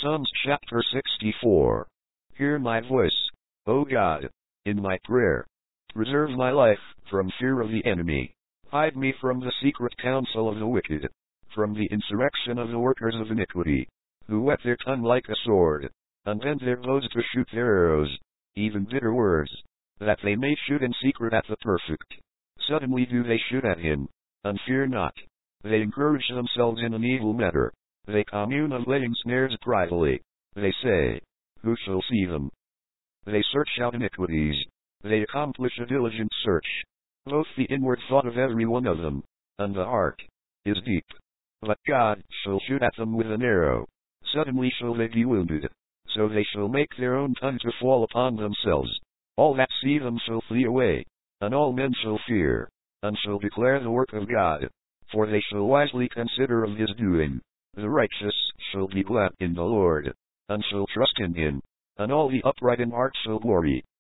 Psalms chapter 64. Hear my voice, O God, in my prayer. Preserve my life from fear of the enemy. Hide me from the secret counsel of the wicked, from the insurrection of the workers of iniquity, who whet their tongue like a sword, and bend their bows to shoot their arrows, even bitter words, that they may shoot in secret at the perfect. Suddenly do they shoot at him, and fear not. They encourage themselves in an evil matter. They commune of laying snares privily. They say, who shall see them? They search out iniquities. They accomplish a diligent search. Both the inward thought of every one of them, and the heart, is deep. But God shall shoot at them with an arrow. Suddenly shall they be wounded. So they shall make their own tongue to fall upon themselves. All that see them shall flee away, and all men shall fear, and shall declare the work of God. For they shall wisely consider of his doing. The righteous shall be glad in the Lord, and shall trust in him, and all the upright in heart shall glory.